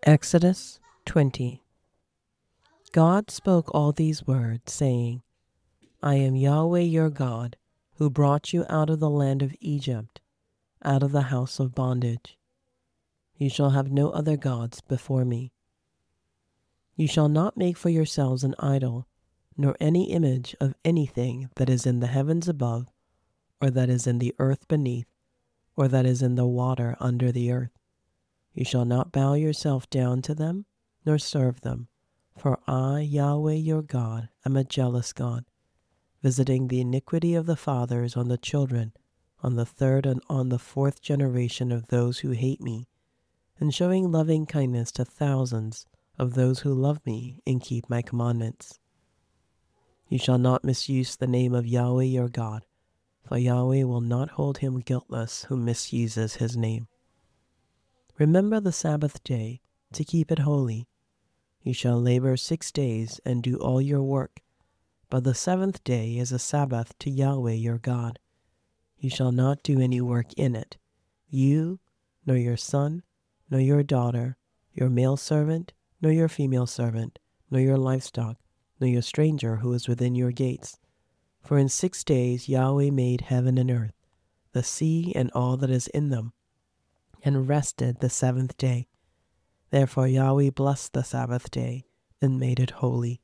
Exodus 20. God spoke all these words, saying, I am Yahweh your God, who brought you out of the land of Egypt, out of the house of bondage. You shall have no other gods before me. You shall not make for yourselves an idol, nor any image of anything that is in the heavens above, or that is in the earth beneath, or that is in the water under the earth. You shall not bow yourself down to them, nor serve them. For I, Yahweh your God, am a jealous God, visiting the iniquity of the fathers on the children, on the third and on the fourth generation of those who hate me, and showing loving kindness to thousands of those who love me and keep my commandments. You shall not misuse the name of Yahweh your God, for Yahweh will not hold him guiltless who misuses his name. Remember the Sabbath day, to keep it holy. You shall labor 6 days and do all your work, but the seventh day is a Sabbath to Yahweh your God. You shall not do any work in it, you, nor your son, nor your daughter, your male servant, nor your female servant, nor your livestock, nor your stranger who is within your gates. For in 6 days Yahweh made heaven and earth, the sea and all that is in them, and rested the seventh day. Therefore Yahweh blessed the Sabbath day and made it holy.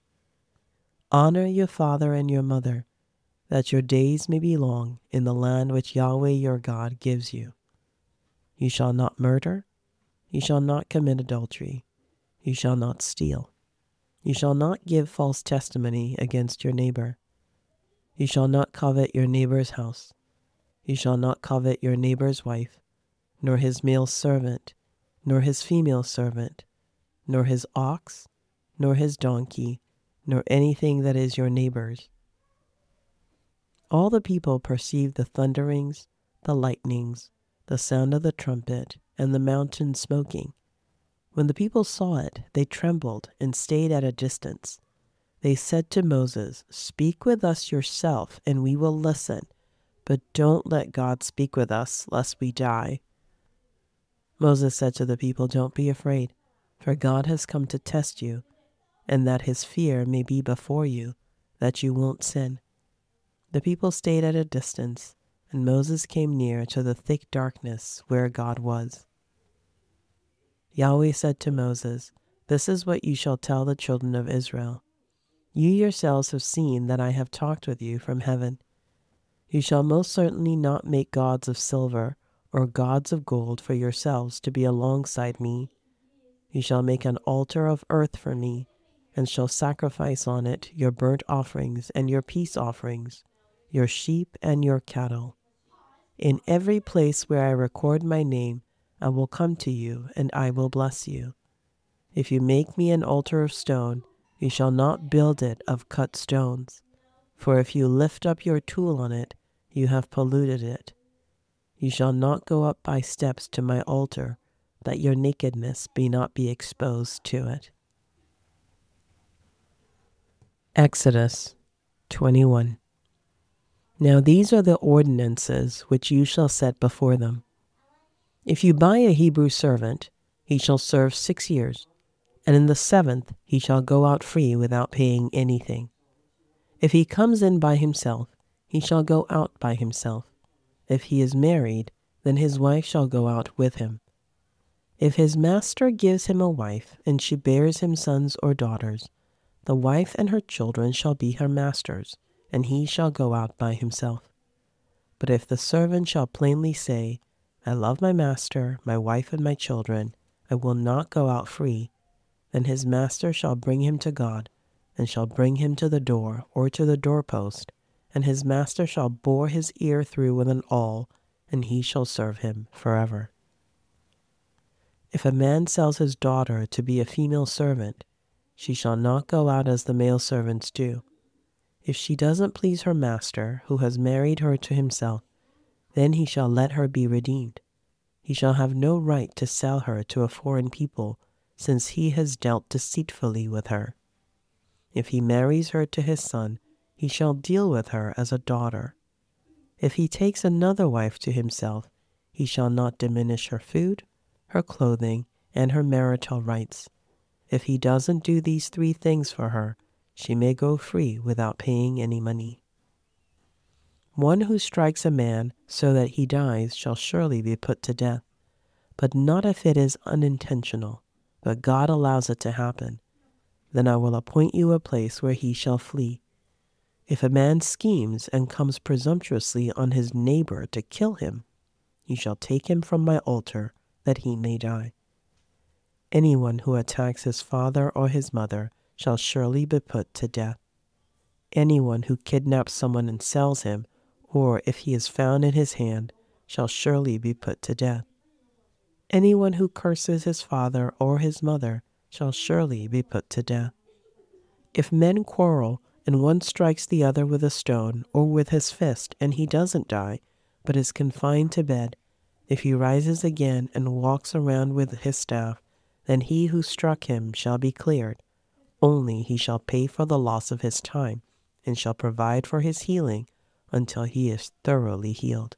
Honor your father and your mother, that your days may be long in the land which Yahweh your God gives you. You shall not murder. You shall not commit adultery. You shall not steal. You shall not give false testimony against your neighbor. You shall not covet your neighbor's house. You shall not covet your neighbor's wife, nor his male servant, nor his female servant, nor his ox, nor his donkey, nor anything that is your neighbor's. All the people perceived the thunderings, the lightnings, the sound of the trumpet, and the mountain smoking. When the people saw it, they trembled and stayed at a distance. They said to Moses, Speak with us yourself, and we will listen, but don't let God speak with us, lest we die. Moses said to the people, Don't be afraid, for God has come to test you, and that his fear may be before you, that you won't sin. The people stayed at a distance, and Moses came near to the thick darkness where God was. Yahweh said to Moses, This is what you shall tell the children of Israel. You yourselves have seen that I have talked with you from heaven. You shall most certainly not make gods of silver or gods of gold for yourselves to be alongside me. You shall make an altar of earth for me, and shall sacrifice on it your burnt offerings and your peace offerings, your sheep and your cattle. In every place where I record my name, I will come to you, and I will bless you. If you make me an altar of stone, you shall not build it of cut stones. For if you lift up your tool on it, you have polluted it. You shall not go up by steps to my altar, that your nakedness not be exposed to it. Exodus 21. Now these are the ordinances which you shall set before them. If you buy a Hebrew servant, he shall serve 6 years, and in the 7th he shall go out free without paying anything. If he comes in by himself, he shall go out by himself. If he is married, then his wife shall go out with him. If his master gives him a wife, and she bears him sons or daughters, the wife and her children shall be her master's, and he shall go out by himself. But if the servant shall plainly say, I love my master, my wife, and my children, I will not go out free, then his master shall bring him to God, and shall bring him to the door or to the doorpost, and his master shall bore his ear through with an awl, and he shall serve him forever. If a man sells his daughter to be a female servant, she shall not go out as the male servants do. If she doesn't please her master, who has married her to himself, then he shall let her be redeemed. He shall have no right to sell her to a foreign people, since he has dealt deceitfully with her. If he marries her to his son, he shall deal with her as a daughter. If he takes another wife to himself, he shall not diminish her food, her clothing, and her marital rights. If he doesn't do these 3 things for her, she may go free without paying any money. One who strikes a man so that he dies shall surely be put to death, but not if it is unintentional, but God allows it to happen. Then I will appoint you a place where he shall flee. If a man schemes and comes presumptuously on his neighbor to kill him, you shall take him from my altar that he may die. Anyone who attacks his father or his mother shall surely be put to death. Anyone who kidnaps someone and sells him, or if he is found in his hand, shall surely be put to death. Anyone who curses his father or his mother shall surely be put to death. If men quarrel and one strikes the other with a stone or with his fist and he doesn't die, but is confined to bed, if he rises again and walks around with his staff, then he who struck him shall be cleared. Only he shall pay for the loss of his time and shall provide for his healing until he is thoroughly healed.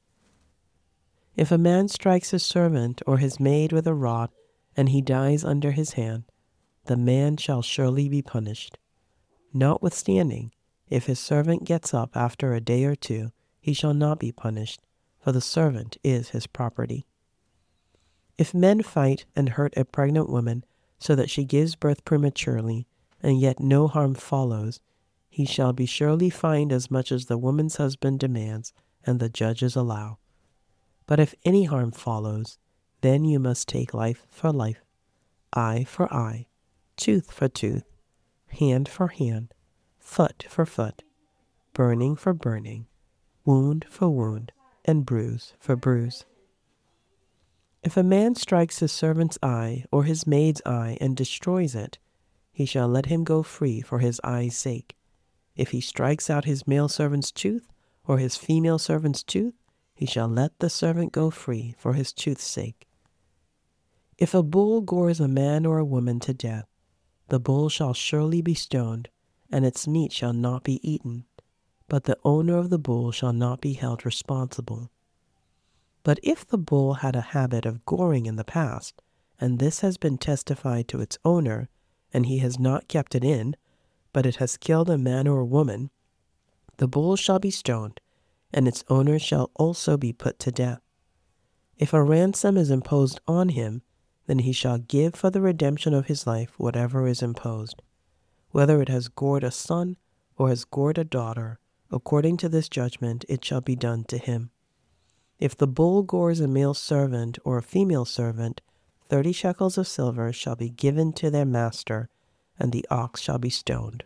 If a man strikes his servant or his maid with a rod and he dies under his hand, the man shall surely be punished. Notwithstanding, if his servant gets up after a day or 2, he shall not be punished, for the servant is his property. If men fight and hurt a pregnant woman so that she gives birth prematurely, and yet no harm follows, he shall be surely fined as much as the woman's husband demands and the judges allow. But if any harm follows, then you must take life for life, eye for eye, tooth for tooth, hand for hand, foot for foot, burning for burning, wound for wound, and bruise for bruise. If a man strikes his servant's eye or his maid's eye and destroys it, he shall let him go free for his eye's sake. If he strikes out his male servant's tooth or his female servant's tooth, he shall let the servant go free for his tooth's sake. If a bull gores a man or a woman to death, the bull shall surely be stoned, and its meat shall not be eaten, but the owner of the bull shall not be held responsible. But if the bull had a habit of goring in the past, and this has been testified to its owner, and he has not kept it in, but it has killed a man or a woman, the bull shall be stoned, and its owner shall also be put to death. If a ransom is imposed on him, then he shall give for the redemption of his life whatever is imposed. Whether it has gored a son or has gored a daughter, according to this judgment it shall be done to him. If the bull gores a male servant or a female servant, 30 shekels of silver shall be given to their master, and the ox shall be stoned.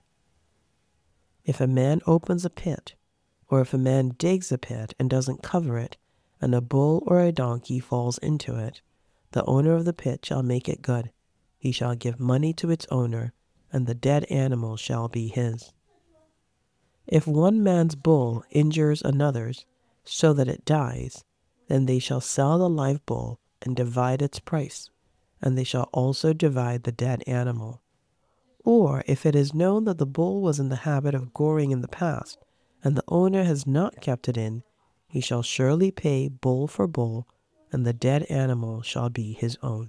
If a man opens a pit, or if a man digs a pit and doesn't cover it, and a bull or a donkey falls into it, the owner of the pit shall make it good. He shall give money to its owner, and the dead animal shall be his. If one man's bull injures another's, so that it dies, then they shall sell the live bull and divide its price, and they shall also divide the dead animal. Or if it is known that the bull was in the habit of goring in the past, and the owner has not kept it in, he shall surely pay bull for bull, and the dead animal shall be his own.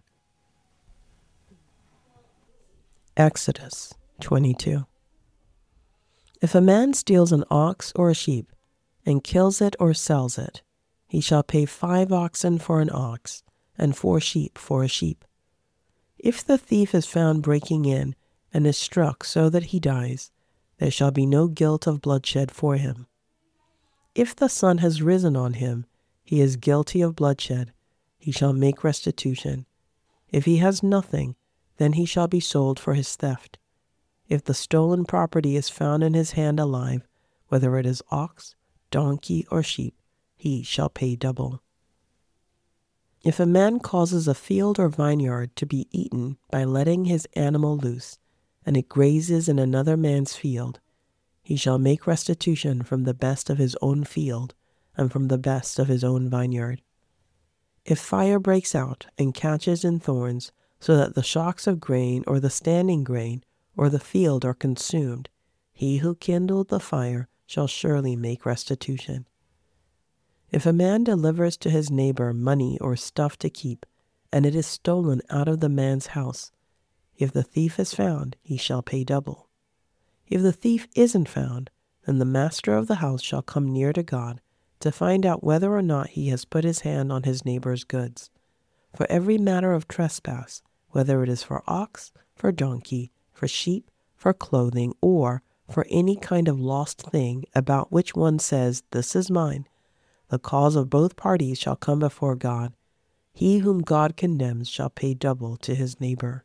Exodus 22. If a man steals an ox or a sheep, and kills it or sells it, he shall pay 5 oxen for an ox, and 4 sheep for a sheep. If the thief is found breaking in, and is struck so that he dies, there shall be no guilt of bloodshed for him. If the sun has risen on him, he is guilty of bloodshed, he shall make restitution. If he has nothing, then he shall be sold for his theft. If the stolen property is found in his hand alive, whether it is ox, donkey, or sheep, he shall pay double. If a man causes a field or vineyard to be eaten by letting his animal loose, and it grazes in another man's field, he shall make restitution from the best of his own field and from the best of his own vineyard. If fire breaks out and catches in thorns, so that the shocks of grain or the standing grain or the field are consumed, he who kindled the fire shall surely make restitution. If a man delivers to his neighbor money or stuff to keep, and it is stolen out of the man's house. If the thief is found, he shall pay double. If the thief isn't found, then the master of the house shall come near to God to find out whether or not he has put his hand on his neighbor's goods. For every matter of trespass, whether it is for ox, for donkey, for sheep, for clothing, or for any kind of lost thing about which one says, "This is mine," the cause of both parties shall come before God. He whom God condemns shall pay double to his neighbor.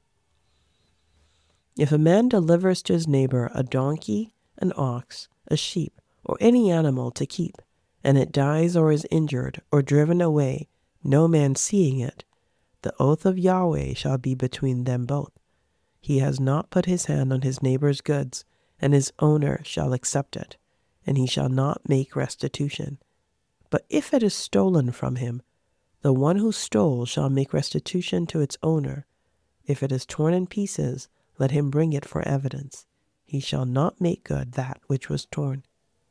If a man delivers to his neighbor a donkey, an ox, a sheep, or any animal to keep, and it dies or is injured or driven away, no man seeing it, the oath of Yahweh shall be between them both. He has not put his hand on his neighbor's goods, and his owner shall accept it, and he shall not make restitution. But if it is stolen from him, the one who stole shall make restitution to its owner. If it is torn in pieces, let him bring it for evidence. He shall not make good that which was torn.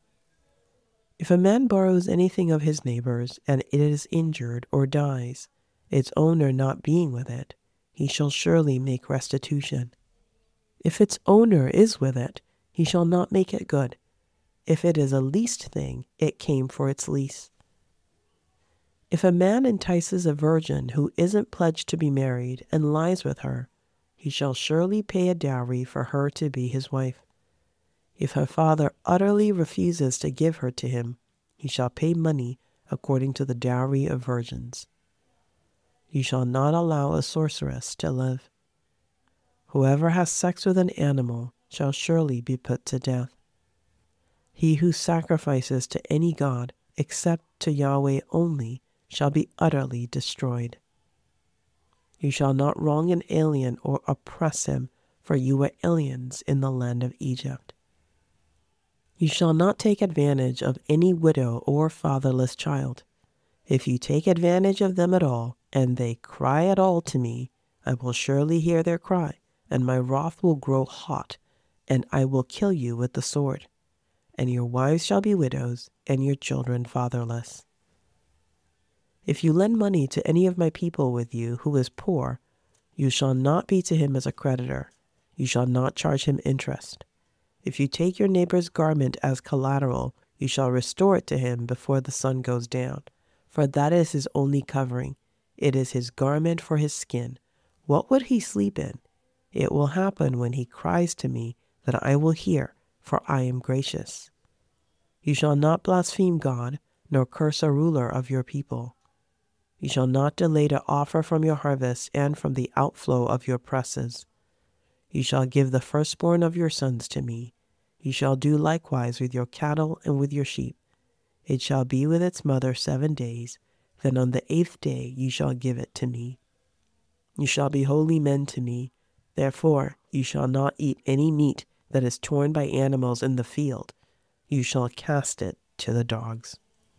If a man borrows anything of his neighbor's, and it is injured or dies, its owner not being with it, he shall surely make restitution. If its owner is with it, he shall not make it good. If it is a leased thing, it came for its lease. If a man entices a virgin who isn't pledged to be married and lies with her, he shall surely pay a dowry for her to be his wife. If her father utterly refuses to give her to him, he shall pay money according to the dowry of virgins. You shall not allow a sorceress to live. Whoever has sex with an animal shall surely be put to death. He who sacrifices to any god except to Yahweh only shall be utterly destroyed. You shall not wrong an alien or oppress him, for you were aliens in the land of Egypt. You shall not take advantage of any widow or fatherless child. If you take advantage of them at all, and they cry at all to me, I will surely hear their cry, and my wrath will grow hot, and I will kill you with the sword. And your wives shall be widows, and your children fatherless. If you lend money to any of my people with you who is poor, you shall not be to him as a creditor. You shall not charge him interest. If you take your neighbor's garment as collateral, you shall restore it to him before the sun goes down, for that is his only covering. It is his garment for his skin. What would he sleep in? It will happen when he cries to me that I will hear, for I am gracious. You shall not blaspheme God, nor curse a ruler of your people. You shall not delay to offer from your harvest and from the outflow of your presses. You shall give the firstborn of your sons to me. You shall do likewise with your cattle and with your sheep. It shall be with its mother 7 days. Then on the 8th day you shall give it to me. You shall be holy men to me. Therefore you shall not eat any meat that is torn by animals in the field. You shall cast it to the dogs.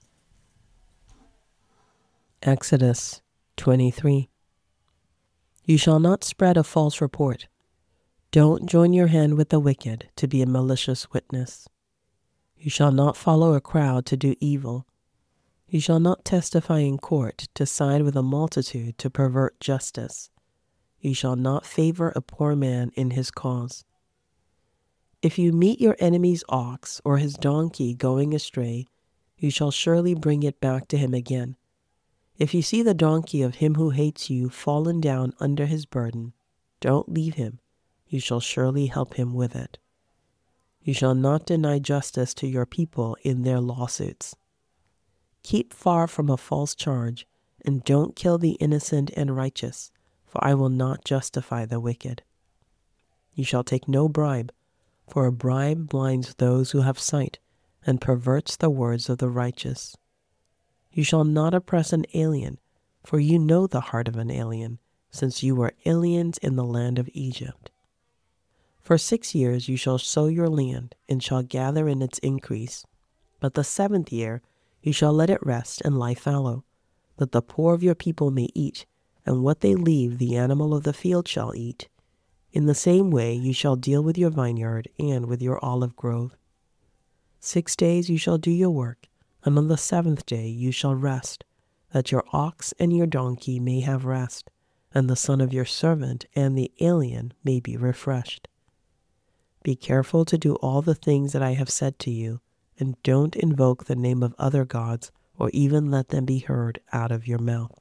Exodus 23. You shall not spread a false report. Don't join your hand with the wicked to be a malicious witness. You shall not follow a crowd to do evil. You shall not testify in court to side with a multitude to pervert justice. You shall not favor a poor man in his cause. If you meet your enemy's ox or his donkey going astray, you shall surely bring it back to him again. If you see the donkey of him who hates you fallen down under his burden, don't leave him. You shall surely help him with it. You shall not deny justice to your people in their lawsuits. Keep far from a false charge, and don't kill the innocent and righteous, for I will not justify the wicked. You shall take no bribe, for a bribe blinds those who have sight, and perverts the words of the righteous. You shall not oppress an alien, for you know the heart of an alien, since you were aliens in the land of Egypt. For 6 years you shall sow your land, and shall gather in its increase. But the 7th year you shall let it rest and lie fallow, that the poor of your people may eat, and what they leave the animal of the field shall eat. In the same way you shall deal with your vineyard and with your olive grove. 6 days you shall do your work, and on the 7th day you shall rest, that your ox and your donkey may have rest, and the son of your servant and the alien may be refreshed. Be careful to do all the things that I have said to you, and don't invoke the name of other gods or even let them be heard out of your mouth.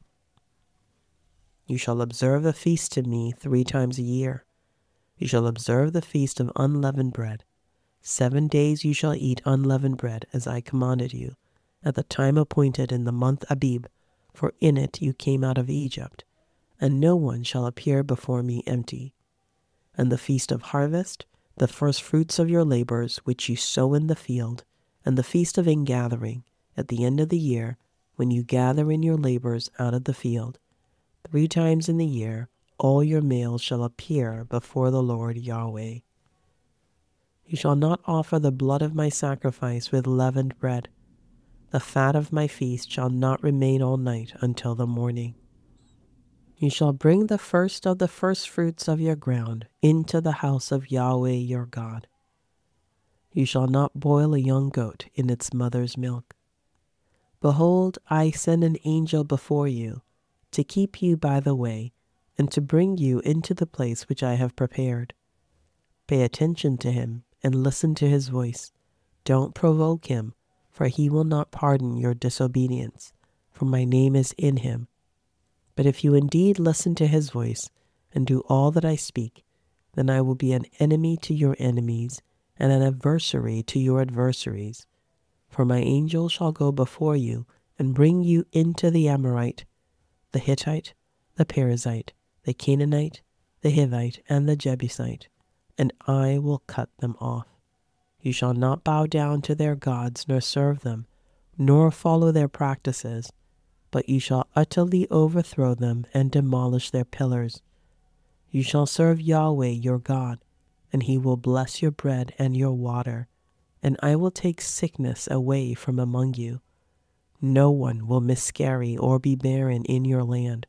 You shall observe a feast to me 3 times a year. You shall observe the feast of unleavened bread. 7 days you shall eat unleavened bread, as I commanded you, at the time appointed in the month Abib, for in it you came out of Egypt, and no one shall appear before me empty. And the feast of harvest, the first fruits of your labors which you sow in the field, and the feast of ingathering, at the end of the year, when you gather in your labors out of the field. 3 times in the year all your males shall appear before the Lord Yahweh. You shall not offer the blood of my sacrifice with leavened bread. The fat of my feast shall not remain all night until the morning. You shall bring the first of the firstfruits of your ground into the house of Yahweh your God. You shall not boil a young goat in its mother's milk. Behold, I send an angel before you, to keep you by the way, and to bring you into the place which I have prepared. Pay attention to him, and listen to his voice. Don't provoke him, for he will not pardon your disobedience, for my name is in him. But if you indeed listen to his voice, and do all that I speak, then I will be an enemy to your enemies, and an adversary to your adversaries. For my angel shall go before you, and bring you into the Amorite, the Hittite, the Perizzite, the Canaanite, the Hivite, and the Jebusite, and I will cut them off. You shall not bow down to their gods, nor serve them, nor follow their practices, but you shall utterly overthrow them and demolish their pillars. You shall serve Yahweh your God, and he will bless your bread and your water, and I will take sickness away from among you. No one will miscarry or be barren in your land.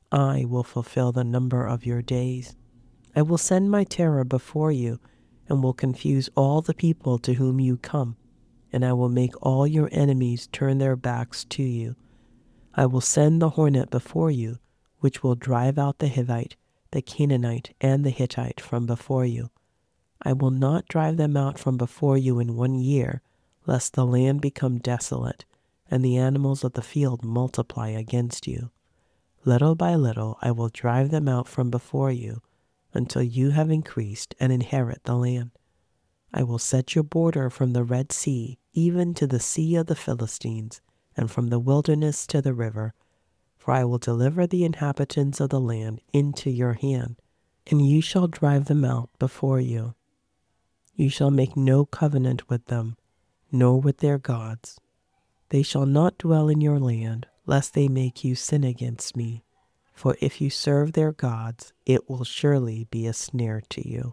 I will fulfill the number of your days. I will send my terror before you, and will confuse all the people to whom you come, and I will make all your enemies turn their backs to you. I will send the hornet before you, which will drive out the Hivite, the Canaanite, and the Hittite from before you. I will not drive them out from before you in 1 year, lest the land become desolate, and the animals of the field multiply against you. Little by little I will drive them out from before you, until you have increased and inherit the land. I will set your border from the Red Sea even to the sea of the Philistines, and from the wilderness to the river. For I will deliver the inhabitants of the land into your hand, and you shall drive them out before you. You shall make no covenant with them, nor with their gods. They shall not dwell in your land, lest they make you sin against me. For if you serve their gods, it will surely be a snare to you.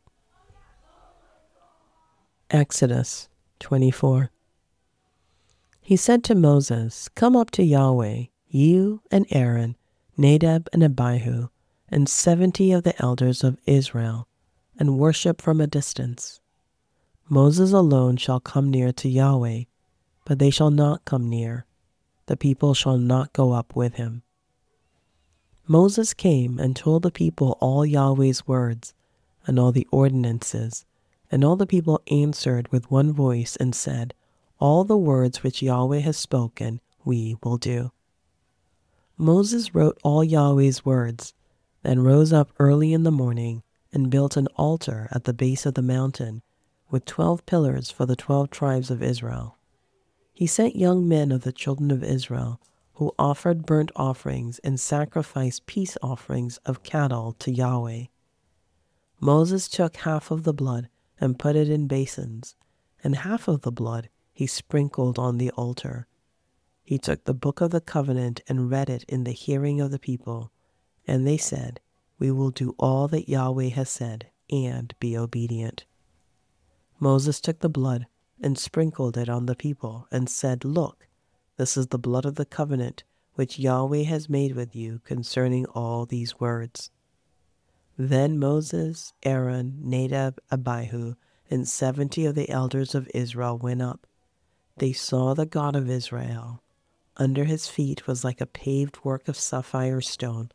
Exodus 24. He said to Moses, Come up to Yahweh, you and Aaron, Nadab and Abihu, and 70 of the elders of Israel, and worship from a distance. Moses alone shall come near to Yahweh, but they shall not come near. The people shall not go up with him. Moses came and told the people all Yahweh's words, and all the ordinances, and all the people answered with one voice and said, All the words which Yahweh has spoken, we will do. Moses wrote all Yahweh's words, then rose up early in the morning, and built an altar at the base of the mountain, with 12 pillars for the 12 tribes of Israel. He sent young men of the children of Israel, who offered burnt offerings and sacrificed peace offerings of cattle to Yahweh. Moses took half of the blood and put it in basins, and half of the blood he sprinkled on the altar. He took the book of the covenant and read it in the hearing of the people, and they said, We will do all that Yahweh has said and be obedient. Moses took the blood and sprinkled it on the people and said, Look, this is the blood of the covenant which Yahweh has made with you concerning all these words. Then Moses, Aaron, Nadab, Abihu, and 70 of the elders of Israel went up. They saw the God of Israel. Under his feet was like a paved work of sapphire stone,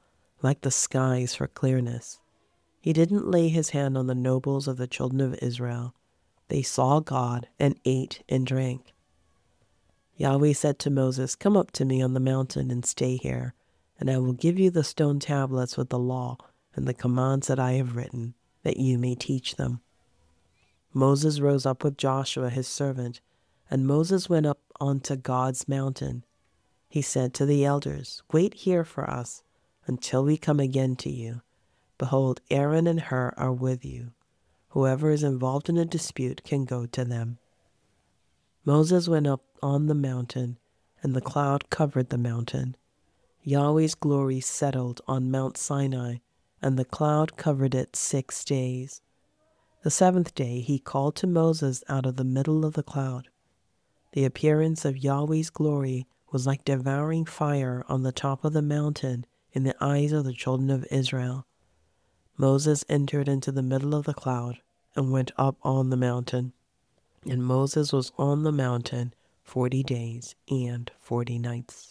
like the skies for clearness. He didn't lay his hand on the nobles of the children of Israel. They saw God and ate and drank. Yahweh said to Moses, "Come up to me on the mountain and stay here, and I will give you the stone tablets with the law and the commands that I have written, that you may teach them." Moses rose up with Joshua his servant, and Moses went up onto God's mountain. He said to the elders, "Wait here for us until we come again to you. Behold, Aaron and Hur are with you. Whoever is involved in a dispute can go to them." Moses went up on the mountain, and the cloud covered the mountain. Yahweh's glory settled on Mount Sinai, and the cloud covered it 6 days. The seventh day he called to Moses out of the middle of the cloud. The appearance of Yahweh's glory was like devouring fire on the top of the mountain in the eyes of the children of Israel. Moses entered into the middle of the cloud and went up on the mountain. And Moses was on the mountain 40 days and 40 nights.